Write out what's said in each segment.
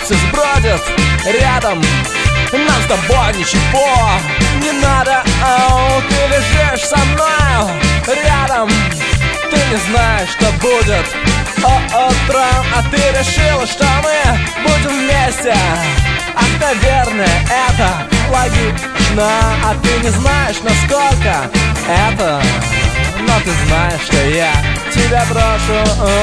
месяц бродит рядом, нам с тобой ничего не надо. Ты лежишь со мной рядом, ты не знаешь, что будет утром, а ты решила, что мы будем вместе. Ах, наверное, это логично, а ты не знаешь, насколько это. Но ты знаешь, что я тебя брошу,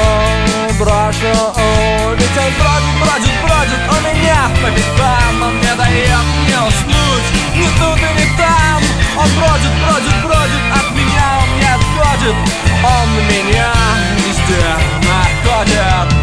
ведь он бродит у меня по пятам. Он не дает мне уснуть ни тут и ни там. Он бродит от меня, он не отходит. Он меня везде находит.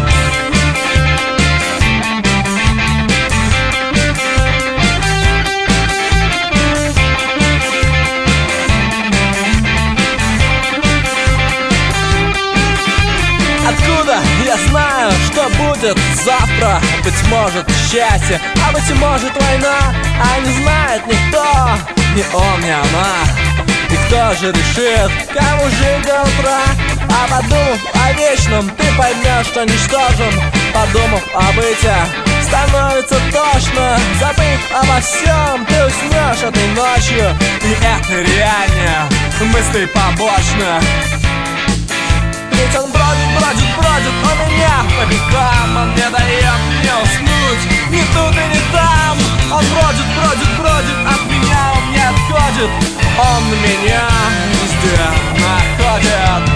Откуда я знаю, что будет завтра? Быть может счастье, а быть может война. А не знает никто, ни он, ни она. И кто же решит, кому жить до утра? А подумав о вечном, ты поймешь, что ничтожен. Подумав о быте, становится тошно. Забыв обо всем, ты уснешь этой ночью. И это реальнее мыслей побочно. Ведь он бродит у меня по пятам. Он не дает мне уснуть ни тут и ни там. Он бродит от меня, он не отходит. Он меня везде находит.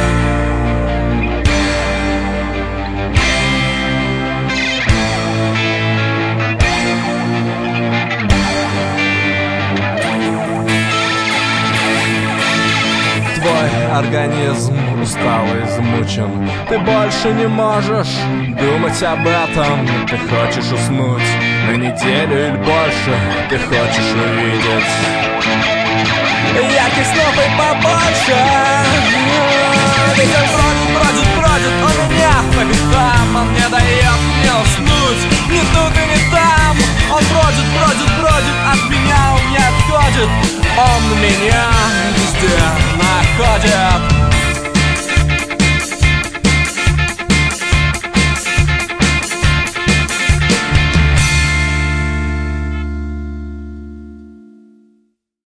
Твой организм устал и измучен. Ты больше не можешь думать об этом. Ты хочешь уснуть на неделю или больше. Ты хочешь увидеть ярких снов и побольше.